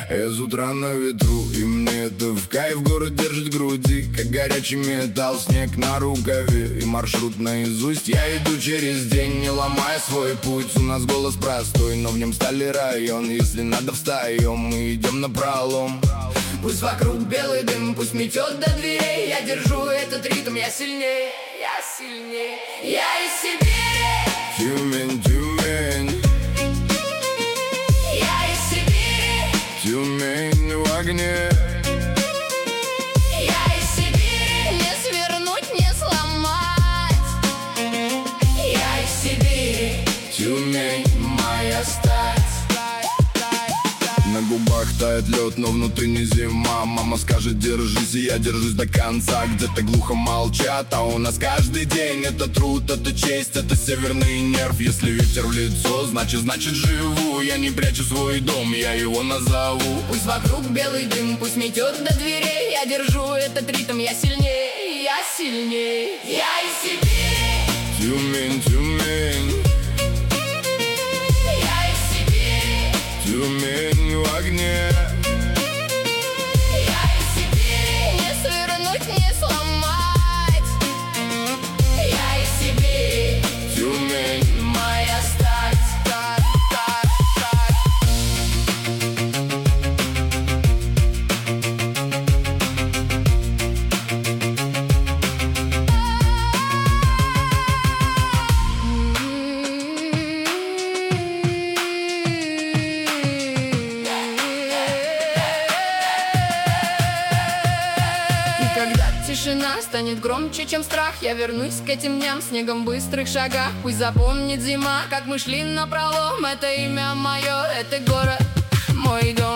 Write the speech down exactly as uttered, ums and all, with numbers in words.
Я с утра на ветру, и мне это в кайф. Город держит в груди, как горячий металл. Снег на рукаве и маршрут наизусть. Я иду через день, не ломая свой путь. У нас голос простой, но в нем стали район. Если надо, встаем, мы идем напролом. Пусть вокруг белый дым, пусть метет до дверей. Я держу этот ритм, я сильнее, я сильнее. Я из Сибири, Тюмень, Тюмень, я из Сибири, Тюмень в огне. я из Сибири, не свернуть, не сломать. Я из Сибири, Тюмень, моя стать. на губах тает лед, но внутри не зима. Мама скажет держись, и я держусь до конца. Где-то глухо молчат, а у нас каждый день. Это труд, это честь, это северный нерв. Если ветер в лицо, значит, значит живу. Я не прячу свой дом, я его назову. Пусть вокруг белый дым, пусть метет до дверей. Я держу этот ритм, я сильнее, я сильнее. Я из Сибири, Тюмень, Тюмень, я из Сибири, Тюмень в огне. я из Сибири, не свернуть, не сломать. Я из Сибири, Тюмень, моя стать. Когда тишина станет громче, чем страх, я вернусь к этим дням, снегом в быстрых шагах. Пусть запомнит зима, как мы шли напролом. Это имя мое, это город, мой дом.